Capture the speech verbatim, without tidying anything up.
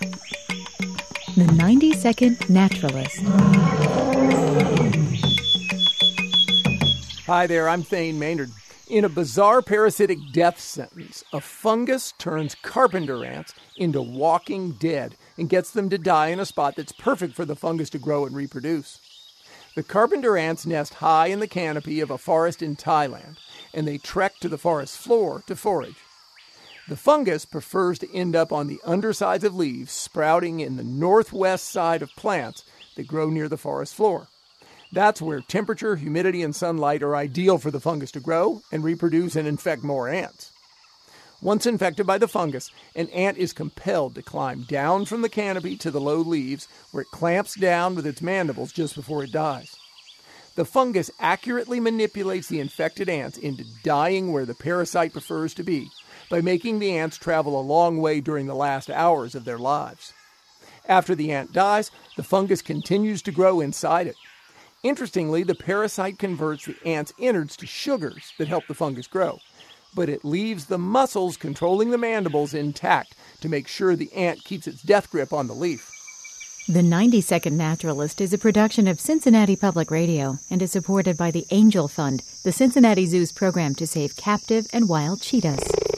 The ninety-second Naturalist. Hi there, I'm Thane Maynard. In a bizarre parasitic death sentence, a fungus turns carpenter ants into walking dead and gets them to die in a spot that's perfect for the fungus to grow and reproduce. The carpenter ants nest high in the canopy of a forest in Thailand, and they trek to the forest floor to forage. The fungus prefers to end up on the undersides of leaves sprouting in the northwest side of plants that grow near the forest floor. That's where temperature, humidity, and sunlight are ideal for the fungus to grow and reproduce and infect more ants. Once infected by the fungus, an ant is compelled to climb down from the canopy to the low leaves, where it clamps down with its mandibles just before it dies. The fungus accurately manipulates the infected ants into dying where the parasite prefers to be, by making the ants travel a long way during the last hours of their lives. After the ant dies, the fungus continues to grow inside it. Interestingly, the parasite converts the ant's innards to sugars that help the fungus grow, but it leaves the muscles controlling the mandibles intact to make sure the ant keeps its death grip on the leaf. The ninety-second Naturalist is a production of Cincinnati Public Radio and is supported by the Angel Fund, the Cincinnati Zoo's program to save captive and wild cheetahs.